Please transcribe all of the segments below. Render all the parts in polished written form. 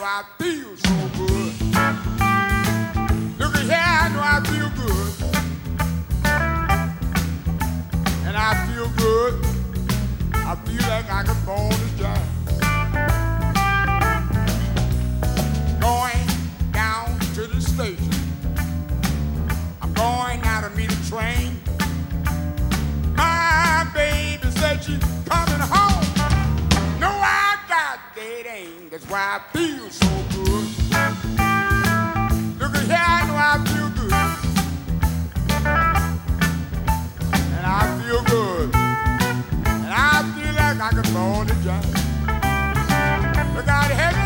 know I feel so good. Look at here, I know I feel good. And I feel good. I feel like I could fall to jive. Going down to the station. I'm going now to meet a train. My baby said she's coming home. No, I got that ain't. That's why I feel so good. Look at here, I know I feel good. And I feel good. And I feel like I can fall the job. Look out heaven.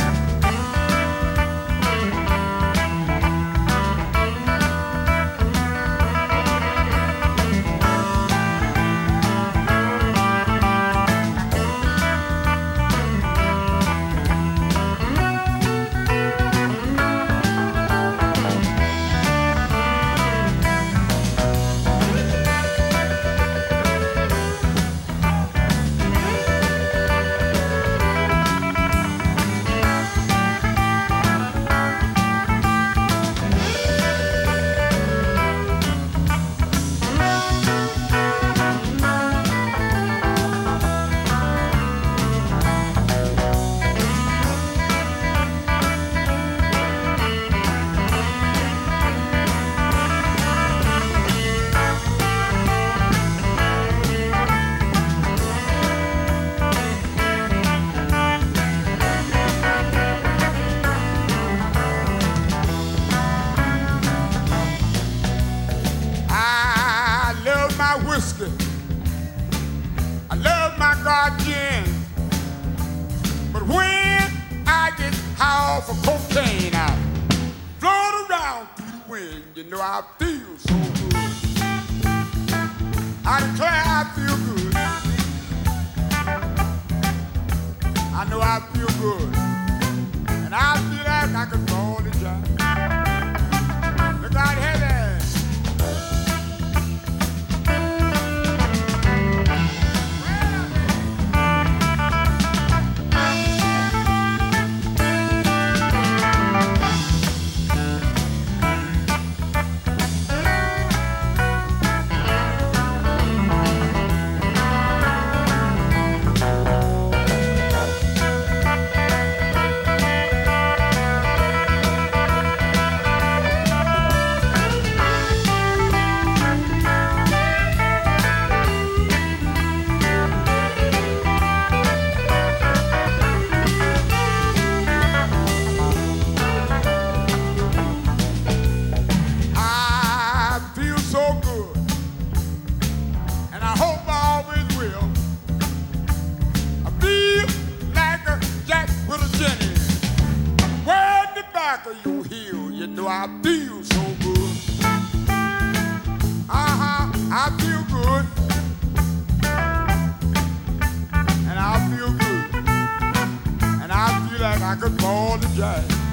I love my guardian, but when I get high off of cocaine, I float around through the wind. You know I feel so good. I declare I feel good. I know I feel good, and I feel like I can fall the job. Look out here. I feel so good. I feel good. And I feel good. And I feel like I could fall to jive.